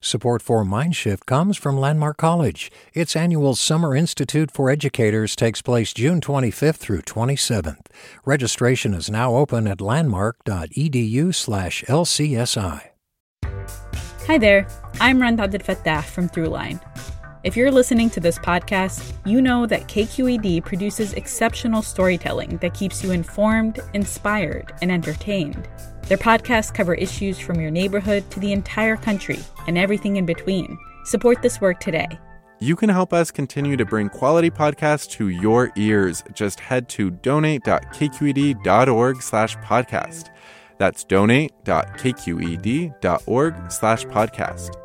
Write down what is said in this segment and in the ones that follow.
Support for Mindshift comes from Landmark College. Its annual Summer Institute for Educators takes place June 25th through 27th. Registration is now open at landmark.edu/LCSI. Hi there, I'm Randa Abdel Fattah from Throughline. If you're listening to this podcast, you know that KQED produces exceptional storytelling that keeps you informed, inspired, and entertained. Their podcasts cover issues from your neighborhood to the entire country and everything in between. Support this work today. You can help us continue to bring quality podcasts to your ears. Just head to donate.kqed.org/podcast. That's donate.kqed.org/podcast.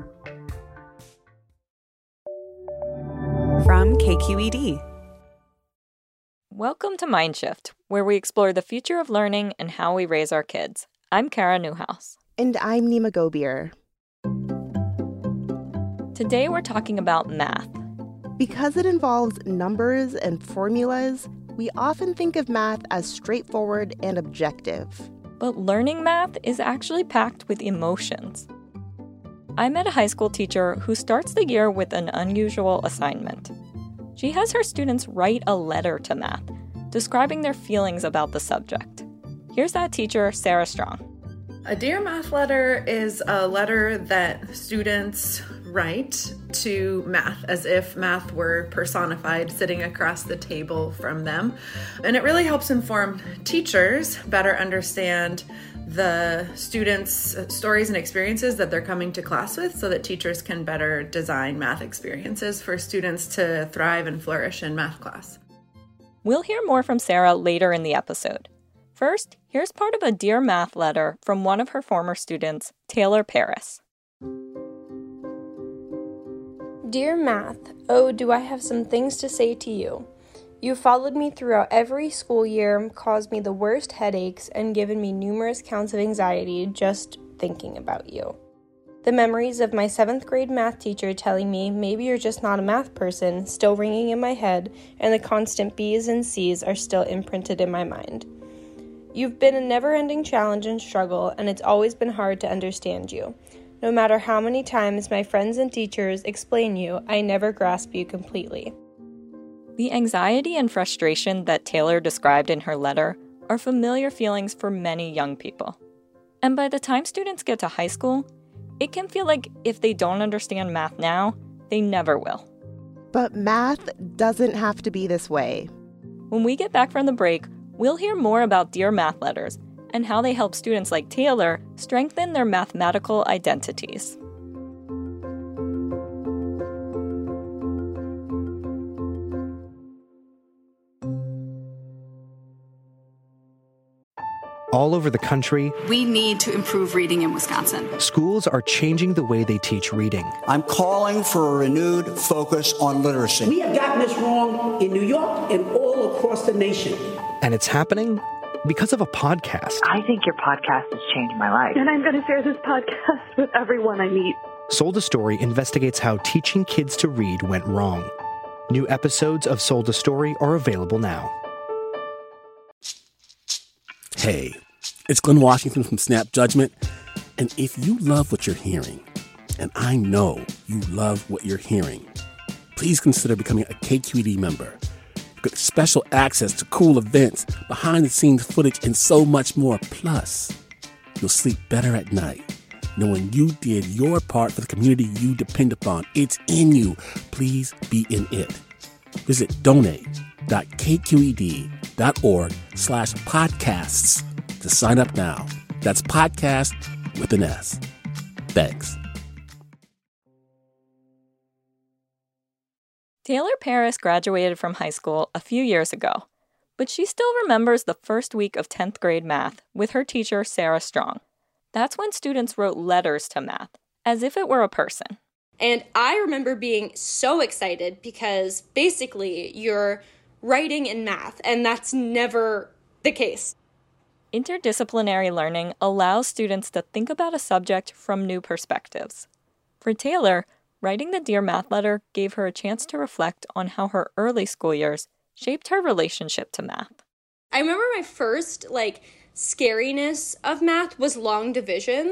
From KQED. Welcome to Mindshift, where we explore the future of learning and how we raise our kids. I'm Kara Newhouse. And I'm Nima Gobier. Today we're talking about math. Because it involves numbers and formulas, we often think of math as straightforward and objective. But learning math is actually packed with emotions. I met a high school teacher who starts the year with an unusual assignment. She has her students write a letter to math, describing their feelings about the subject. Here's that teacher, Sarah Strong. A Dear Math letter is a letter that students write to math as if math were personified sitting across the table from them. And it really helps inform teachers better understand the students' stories and experiences that they're coming to class with so that teachers can better design math experiences for students to thrive and flourish in math class. We'll hear more from Sarah later in the episode. First, here's part of a Dear Math letter from one of her former students, Taylor Paris. Dear Math, oh, do I have some things to say to you. You followed me throughout every school year, caused me the worst headaches, and given me numerous counts of anxiety just thinking about you. The memories of my 7th grade math teacher telling me maybe you're just not a math person still ringing in my head, and the constant B's and C's are still imprinted in my mind. You've been a never-ending challenge and struggle, and it's always been hard to understand you. No matter how many times my friends and teachers explain you, I never grasp you completely. The anxiety and frustration that Taylor described in her letter are familiar feelings for many young people. And by the time students get to high school, it can feel like if they don't understand math now, they never will. But math doesn't have to be this way. When we get back from the break, we'll hear more about Dear Math letters and how they help students like Taylor strengthen their mathematical identities. All over the country, We need to improve reading in Wisconsin. schools are changing the way they teach reading. I'm calling for a renewed focus on literacy. We have gotten this wrong in New York and all across the nation. And it's happening because of a podcast. I think your podcast has changed my life. And I'm going to share this podcast with everyone I meet. Sold a Story investigates how teaching kids to read went wrong. New episodes of Sold a Story are available now. Hey, it's Glenn Washington from Snap Judgment. And if you love what you're hearing, and I know you love what you're hearing, please consider becoming a KQED member. You get special access to cool events, behind-the-scenes footage, and so much more. Plus, you'll sleep better at night knowing you did your part for the community you depend upon. It's in you. Please be in it. Visit donate.kqed.org/podcasts to sign up now. That's podcast with an S. Thanks. Taylor Paris graduated from high school a few years ago, but she still remembers the first week of 10th grade math with her teacher, Sarah Strong. That's when students wrote letters to math, as if it were a person. And I remember being so excited because basically you're writing in math, and that's never the case. Interdisciplinary learning allows students to think about a subject from new perspectives. For Taylor, writing the Dear Math letter gave her a chance to reflect on how her early school years shaped her relationship to math. I remember my first, scariness of math was long division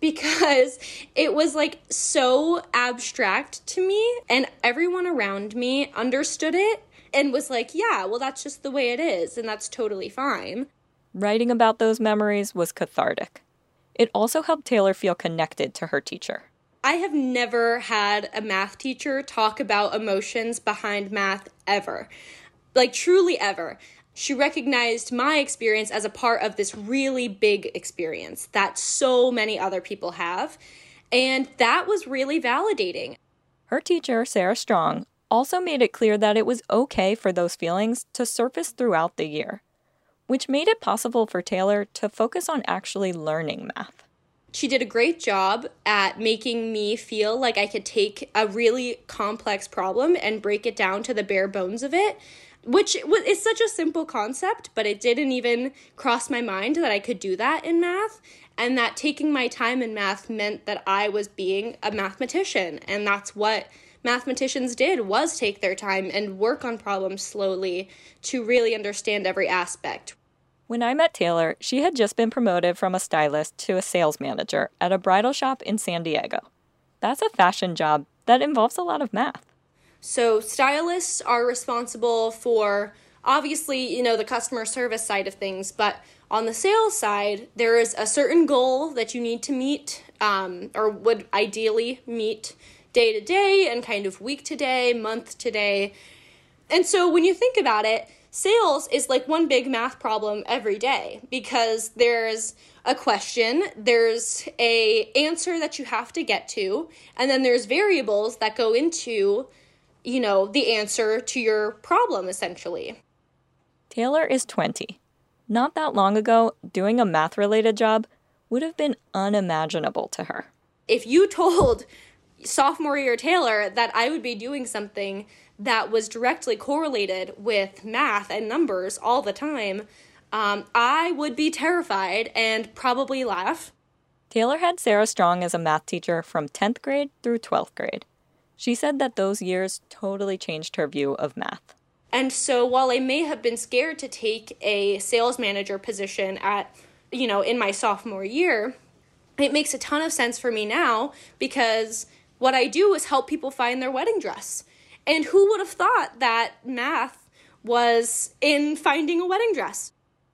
because it was like so abstract to me, and everyone around me understood it and was like, yeah, well, that's just the way it is, and that's totally fine. Writing about those memories was cathartic. It also helped Taylor feel connected to her teacher. I have never had a math teacher talk about emotions behind math ever. Like, truly ever. She recognized my experience as a part of this really big experience that so many other people have. And that was really validating. Her teacher, Sarah Strong, also made it clear that it was okay for those feelings to surface throughout the year, which made it possible for Taylor to focus on actually learning math. She did a great job at making me feel like I could take a really complex problem and break it down to the bare bones of it, which is such a simple concept, but it didn't even cross my mind that I could do that in math, and that taking my time in math meant that I was being a mathematician, and that's what mathematicians did, was take their time and work on problems slowly to really understand every aspect. When I met Taylor, she had just been promoted from a stylist to a sales manager at a bridal shop in San Diego. That's a fashion job that involves a lot of math. So stylists are responsible for, obviously, the customer service side of things, but on the sales side, there is a certain goal that you need to meet, or would ideally meet day to day and kind of week to day, month to day. And so when you think about it, sales is like one big math problem every day, because there's a question, there's an answer that you have to get to, and then there's variables that go into, the answer to your problem, essentially. Taylor is 20. Not that long ago, doing a math-related job would have been unimaginable to her. If you told sophomore year Taylor that I would be doing something that was directly correlated with math and numbers all the time, I would be terrified and probably laugh. Taylor had Sarah Strong as a math teacher from 10th grade through 12th grade. She said that those years totally changed her view of math. And so while I may have been scared to take a sales manager position in my sophomore year, it makes a ton of sense for me now, because what I do is help people find their wedding dress. And who would have thought that math was in finding a wedding dress?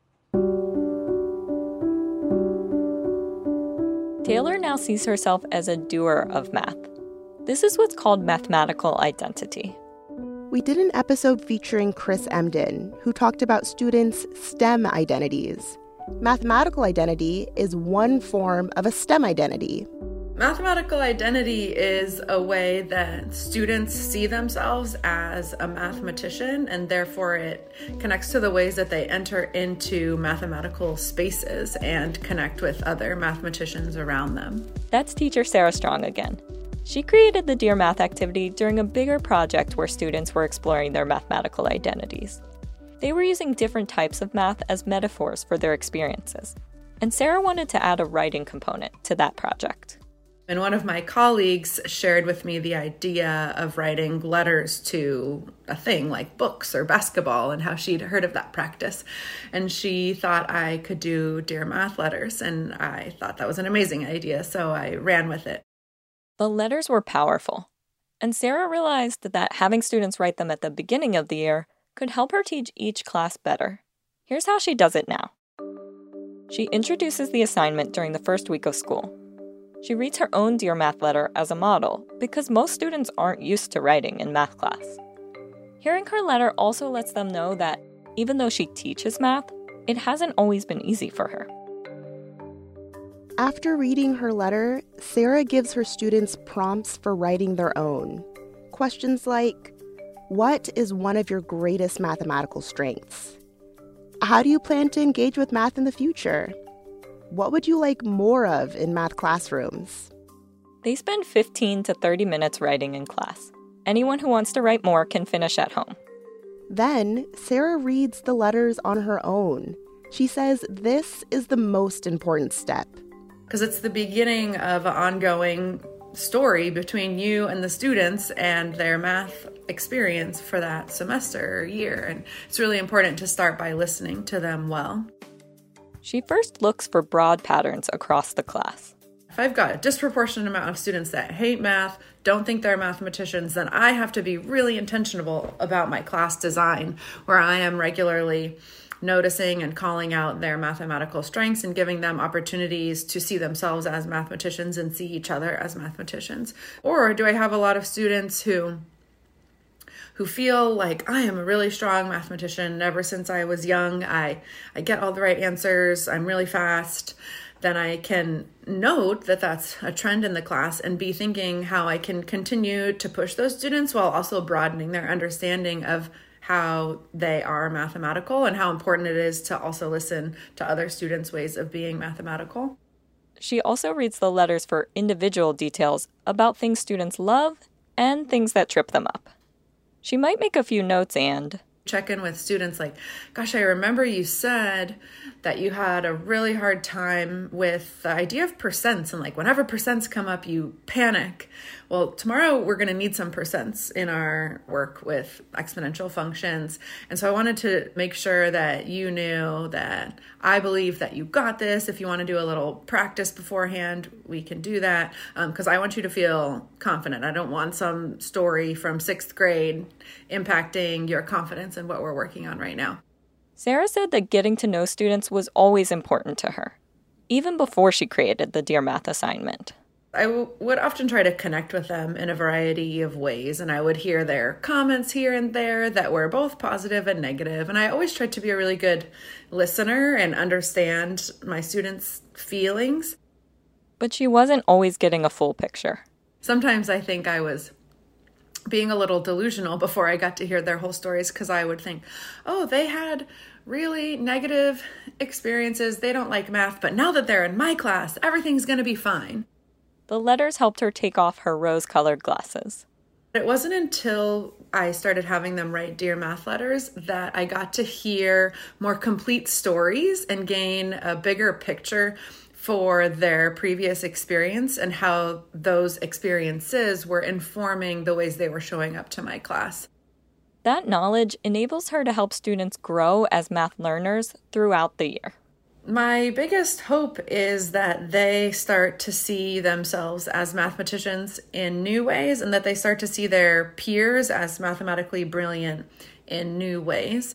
Taylor now sees herself as a doer of math. This is what's called mathematical identity. We did an episode featuring Chris Emden, who talked about students' STEM identities. Mathematical identity is one form of a STEM identity. Mathematical identity is a way that students see themselves as a mathematician, and therefore it connects to the ways that they enter into mathematical spaces and connect with other mathematicians around them. That's teacher Sarah Strong again. She created the Dear Math activity during a bigger project where students were exploring their mathematical identities. They were using different types of math as metaphors for their experiences, and Sarah wanted to add a writing component to that project. And one of my colleagues shared with me the idea of writing letters to a thing like books or basketball, and how she'd heard of that practice. And she thought I could do Dear Math letters, and I thought that was an amazing idea, so I ran with it. The letters were powerful, and Sarah realized that having students write them at the beginning of the year could help her teach each class better. Here's how she does it now. She introduces the assignment during the first week of school. She reads her own Dear Math letter as a model, because most students aren't used to writing in math class. Hearing her letter also lets them know that even though she teaches math, it hasn't always been easy for her. After reading her letter, Sarah gives her students prompts for writing their own. Questions like, what is one of your greatest mathematical strengths? How do you plan to engage with math in the future? What would you like more of in math classrooms? They spend 15 to 30 minutes writing in class. Anyone who wants to write more can finish at home. Then, Sarah reads the letters on her own. She says this is the most important step. Because it's the beginning of an ongoing story between you and the students and their math experience for that semester or year. And it's really important to start by listening to them well. She first looks for broad patterns across the class. If if I've got a disproportionate amount of students that hate math, don't think they're mathematicians, then I have to be really intentional about my class design, where I am regularly noticing and calling out their mathematical strengths and giving them opportunities to see themselves as mathematicians and see each other as mathematicians. Or do I have a lot of students who feel like I am a really strong mathematician ever since I was young, I get all the right answers, I'm really fast, then I can note that that's a trend in the class and be thinking how I can continue to push those students while also broadening their understanding of how they are mathematical and how important it is to also listen to other students' ways of being mathematical. She also reads the letters for individual details about things students love and things that trip them up. She might make a few notes and check in with students like, gosh, I remember you said that you had a really hard time with the idea of percents, and like whenever percents come up, you panic. Well, tomorrow we're going to need some percents in our work with exponential functions. And so I wanted to make sure that you knew that I believe that you got this. If you want to do a little practice beforehand, we can do that, because I want you to feel confident. I don't want some story from 6th grade impacting your confidence in what we're working on right now. Sarah said that getting to know students was always important to her, even before she created the Dear Math assignment. I would often try to connect with them in a variety of ways, and I would hear their comments here and there that were both positive and negative, and I always tried to be a really good listener and understand my students' feelings. But she wasn't always getting a full picture. Sometimes I think I was being a little delusional before I got to hear their whole stories, because I would think, oh, they had really negative experiences, they don't like math, but now that they're in my class, everything's going to be fine. The letters helped her take off her rose-colored glasses. It wasn't until I started having them write Dear Math letters that I got to hear more complete stories and gain a bigger picture for their previous experience and how those experiences were informing the ways they were showing up to my class. That knowledge enables her to help students grow as math learners throughout the year. My biggest hope is that they start to see themselves as mathematicians in new ways, and that they start to see their peers as mathematically brilliant in new ways.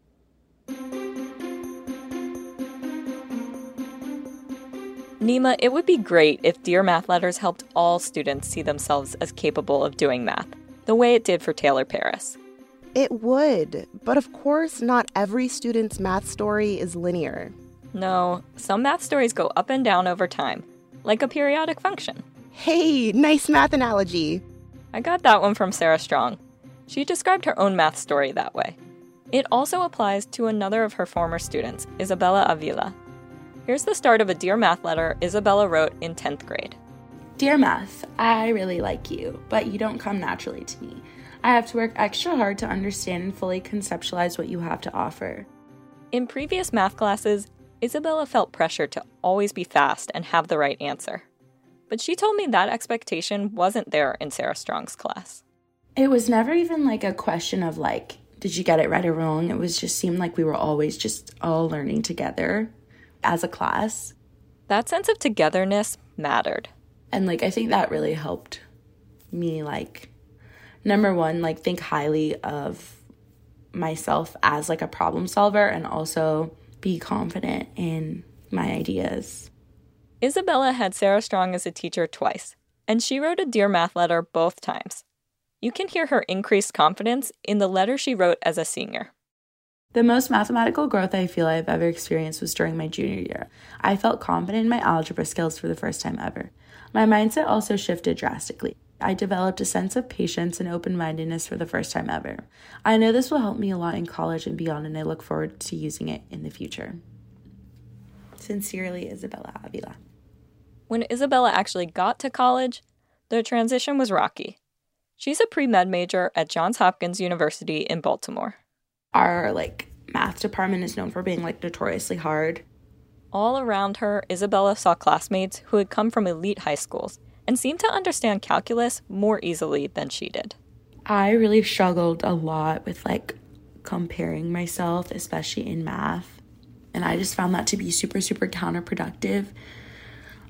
Nima, it would be great if Dear Math letters helped all students see themselves as capable of doing math, the way it did for Taylor Paris. It would, but of course not every student's math story is linear. No, some math stories go up and down over time, like a periodic function. Hey, nice math analogy. I got that one from Sarah Strong. She described her own math story that way. It also applies to another of her former students, Isabella Avila. Here's the start of a Dear Math letter Isabella wrote in 10th grade. Dear Math, I really like you, but you don't come naturally to me. I have to work extra hard to understand and fully conceptualize what you have to offer. In previous math classes, Isabella felt pressure to always be fast and have the right answer. But she told me that expectation wasn't there in Sarah Strong's class. It was never even like a question of like, did you get it right or wrong? It was just seemed like we were always just all learning together as a class. That sense of togetherness mattered. And like, I think that really helped me, like, number one, like, think highly of myself as like a problem solver, and also be confident in my ideas. Isabella had Sarah Strong as a teacher twice, and she wrote a Dear Math letter both times. You can hear her increased confidence in the letter she wrote as a senior. The most mathematical growth I feel I've ever experienced was during my junior year. I felt confident in my algebra skills for the first time ever. My mindset also shifted drastically. I developed a sense of patience and open-mindedness for the first time ever. I know this will help me a lot in college and beyond, and I look forward to using it in the future. Sincerely, Isabella Avila. When Isabella actually got to college, the transition was rocky. She's a pre-med major at Johns Hopkins University in Baltimore. Our, math department is known for being, notoriously hard. All around her, Isabella saw classmates who had come from elite high schools and seemed to understand calculus more easily than she did. I really struggled a lot with, comparing myself, especially in math. And I just found that to be super, super counterproductive.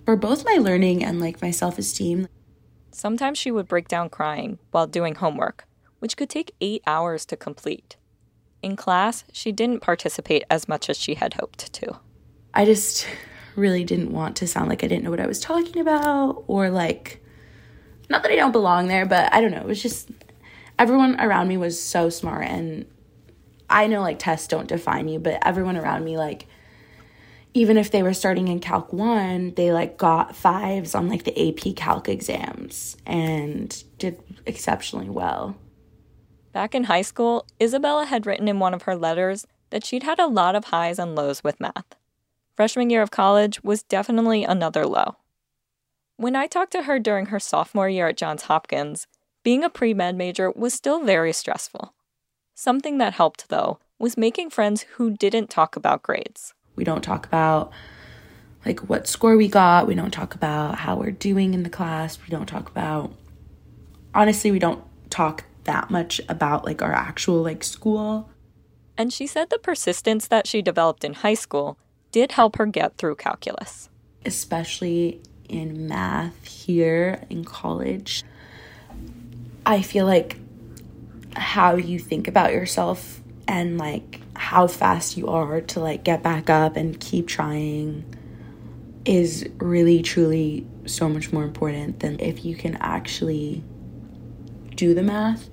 for both my learning and like my self-esteem. Sometimes she would break down crying while doing homework, which could take 8 hours to complete. In class, she didn't participate as much as she had hoped to. I just really didn't want to sound like I didn't know what I was talking about, or like, not that I don't belong there, but I don't know. It was just, everyone around me was so smart, and I know like tests don't define you, but everyone around me, like, even if they were starting in Calc 1, they like got 5s on like the AP Calc exams and did exceptionally well. Back in high school, Isabella had written in one of her letters that she'd had a lot of highs and lows with math. Freshman year of college was definitely another low. When I talked to her during her sophomore year at Johns Hopkins, being a pre-med major was still very stressful. Something that helped, though, was making friends who didn't talk about grades. We don't talk about like what score we got. We don't talk about how we're doing in the class. We don't talk about, honestly, we don't talk that much about like our actual like school. And she said the persistence that she developed in high school did help her get through calculus. Especially in math here in college. I feel like how you think about yourself and like how fast you are to like get back up and keep trying is really truly so much more important than if you can actually do the math.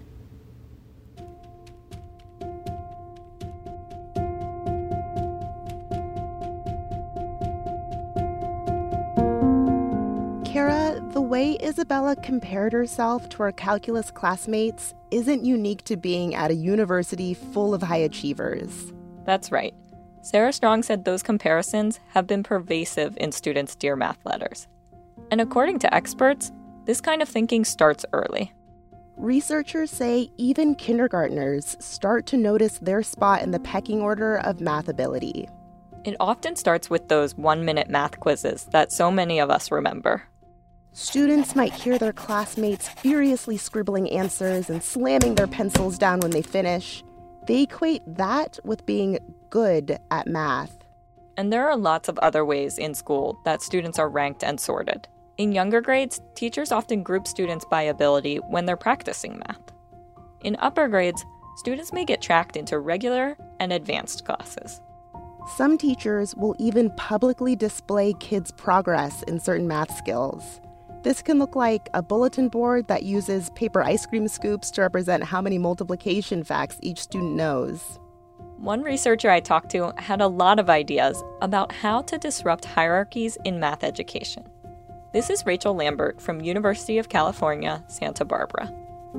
Kara, the way Isabella compared herself to her calculus classmates isn't unique to being at a university full of high achievers. That's right. Sarah Strong said those comparisons have been pervasive in students' Dear Math letters. And according to experts, this kind of thinking starts early. Researchers say even kindergartners start to notice their spot in the pecking order of math ability. It often starts with those 1-minute math quizzes that so many of us remember. Students might hear their classmates furiously scribbling answers and slamming their pencils down when they finish. They equate that with being good at math. And there are lots of other ways in school that students are ranked and sorted. In younger grades, teachers often group students by ability when they're practicing math. In upper grades, students may get tracked into regular and advanced classes. Some teachers will even publicly display kids' progress in certain math skills. This can look like a bulletin board that uses paper ice cream scoops to represent how many multiplication facts each student knows. One researcher I talked to had a lot of ideas about how to disrupt hierarchies in math education. This is Rachel Lambert from University of California, Santa Barbara.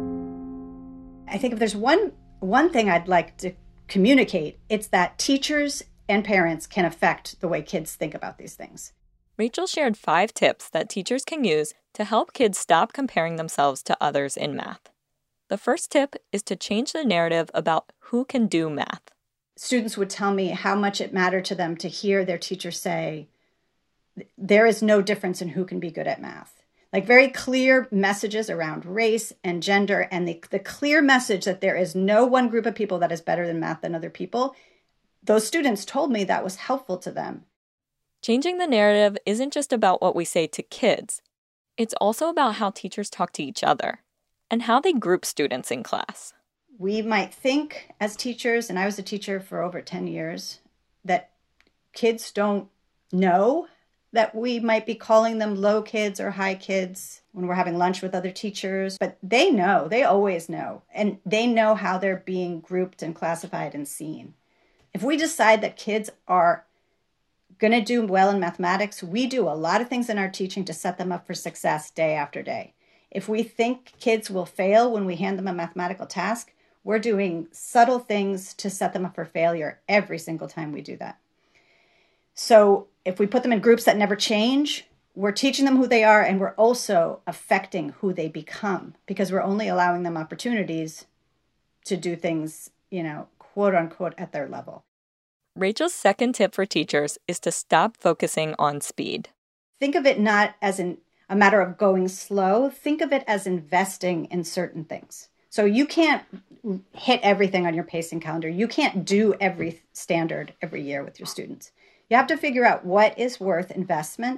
I think if there's one thing I'd like to communicate, it's that teachers and parents can affect the way kids think about these things. Rachel shared 5 tips that teachers can use to help kids stop comparing themselves to others in math. The first tip is to change the narrative about who can do math. Students would tell me how much it mattered to them to hear their teacher say, there is no difference in who can be good at math. Like very clear messages around race and gender, and the clear message that there is no one group of people that is better than math than other people. Those students told me that was helpful to them. Changing the narrative isn't just about what we say to kids. It's also about how teachers talk to each other and how they group students in class. We might think as teachers, and I was a teacher for over 10 years, that kids don't know that we might be calling them low kids or high kids when we're having lunch with other teachers. But they know, they always know, and they know how they're being grouped and classified and seen. If we decide that kids are going to do well in mathematics, we do a lot of things in our teaching to set them up for success day after day. If we think kids will fail when we hand them a mathematical task, we're doing subtle things to set them up for failure every single time we do that. So if we put them in groups that never change, we're teaching them who they are, and we're also affecting who they become, because we're only allowing them opportunities to do things, quote unquote, at their level. Rachel's second tip for teachers is to stop focusing on speed. Think of it not as a matter of going slow. Think of it as investing in certain things. So you can't hit everything on your pacing calendar. You can't do every standard every year with your students. You have to figure out what is worth investment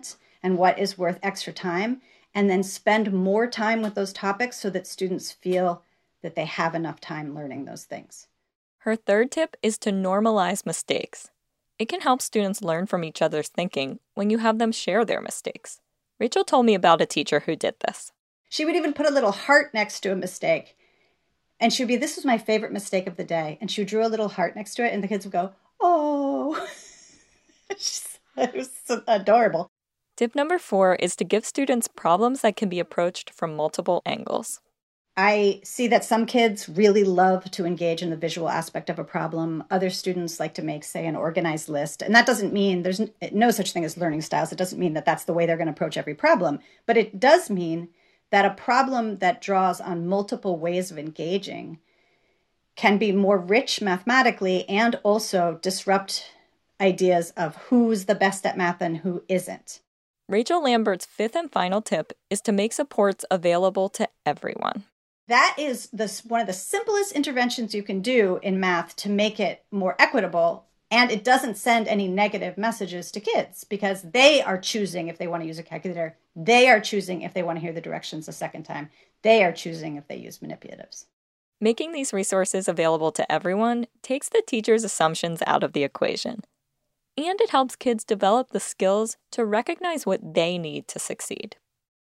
and what is worth extra time, and then spend more time with those topics so that students feel that they have enough time learning those things. Her third tip is to normalize mistakes. It can help students learn from each other's thinking when you have them share their mistakes. Rachel told me about a teacher who did this. She would even put a little heart next to a mistake. And she would be, this was my favorite mistake of the day. And she drew a little heart next to it, and the kids would go, oh. It was so adorable. Tip number 4 is to give students problems that can be approached from multiple angles. I see that some kids really love to engage in the visual aspect of a problem. Other students like to make, say, an organized list. And that doesn't mean there's no such thing as learning styles. It doesn't mean that that's the way they're going to approach every problem. But it does mean that a problem that draws on multiple ways of engaging can be more rich mathematically and also disrupt ideas of who's the best at math and who isn't. Rachel Lambert's 5th and final tip is to make supports available to everyone. That is one of the simplest interventions you can do in math to make it more equitable, and it doesn't send any negative messages to kids because they are choosing if they want to use a calculator. They are choosing if they want to hear the directions a second time. They are choosing if they use manipulatives. Making these resources available to everyone takes the teacher's assumptions out of the equation. And it helps kids develop the skills to recognize what they need to succeed.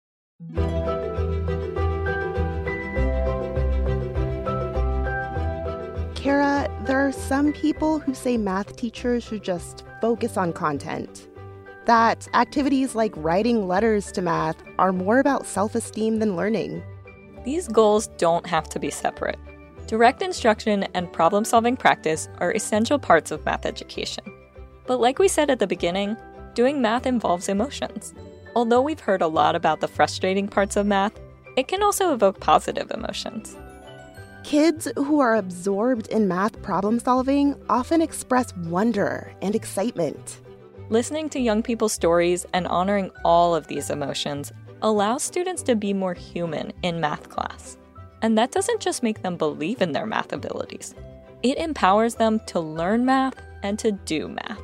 Kara, there are some people who say math teachers should just focus on content. That activities like writing letters to math are more about self-esteem than learning. These goals don't have to be separate. Direct instruction and problem-solving practice are essential parts of math education. But like we said at the beginning, doing math involves emotions. Although we've heard a lot about the frustrating parts of math, it can also evoke positive emotions. Kids who are absorbed in math problem solving often express wonder and excitement. Listening to young people's stories and honoring all of these emotions allows students to be more human in math class. And that doesn't just make them believe in their math abilities. It empowers them to learn math and to do math.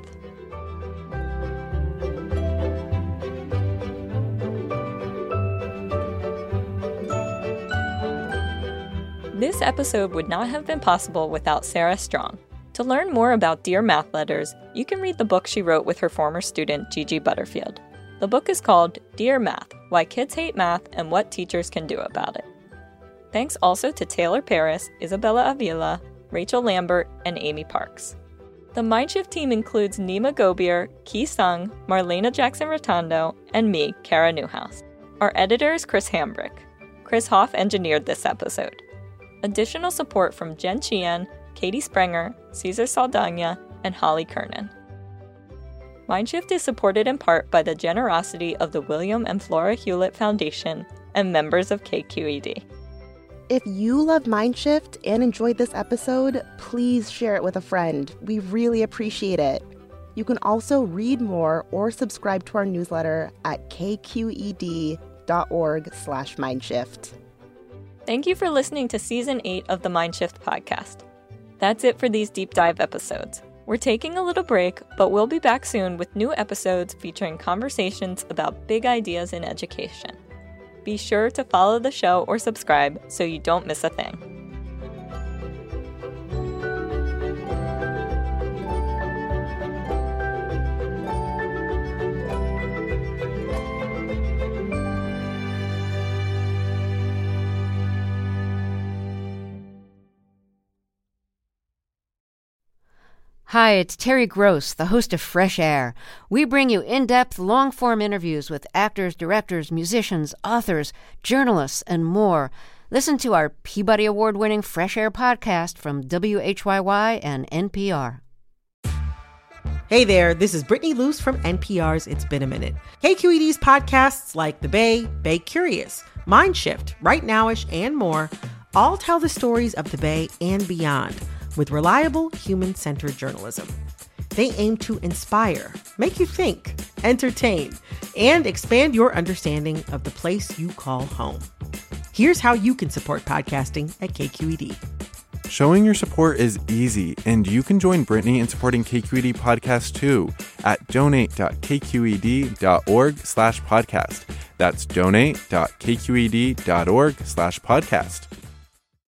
This episode would not have been possible without Sarah Strong. To learn more about Dear Math Letters, you can read the book she wrote with her former student, Gigi Butterfield. The book is called Dear Math: Why Kids Hate Math and What Teachers Can Do About It. Thanks also to Taylor Paris, Isabella Avila, Rachel Lambert, and Amy Parks. The Mindshift team includes Nima Gobier, Ki Sung, Marlena Jackson-Rotondo, and me, Kara Newhouse. Our editor is Chris Hambrick. Chris Hoff engineered this episode. Additional support from Jen Chien, Katie Sprenger, Cesar Saldana, and Holly Kernan. Mindshift is supported in part by the generosity of the William and Flora Hewlett Foundation and members of KQED. If you love Mindshift and enjoyed this episode, please share it with a friend. We really appreciate it. You can also read more or subscribe to our newsletter at kqed.org/Mindshift. Thank you for listening to Season 8 of the Mindshift podcast. That's it for these deep dive episodes. We're taking a little break, but we'll be back soon with new episodes featuring conversations about big ideas in education. Be sure to follow the show or subscribe so you don't miss a thing. Hi, it's Terry Gross, the host of Fresh Air. We bring you in-depth, long-form interviews with actors, directors, musicians, authors, journalists, and more. Listen to our Peabody Award-winning Fresh Air podcast from WHYY and NPR. Hey there, this is Brittany Luce from NPR's It's Been a Minute. KQED's podcasts like The Bay, Bay Curious, Mindshift, Right Nowish, and more all tell the stories of the Bay and beyond with reliable, human-centered journalism. They aim to inspire, make you think, entertain, and expand your understanding of the place you call home. Here's how you can support podcasting at KQED. Showing your support is easy, and you can join Brittany in supporting KQED Podcast too at donate.kqed.org/podcast. That's donate.kqed.org/podcast.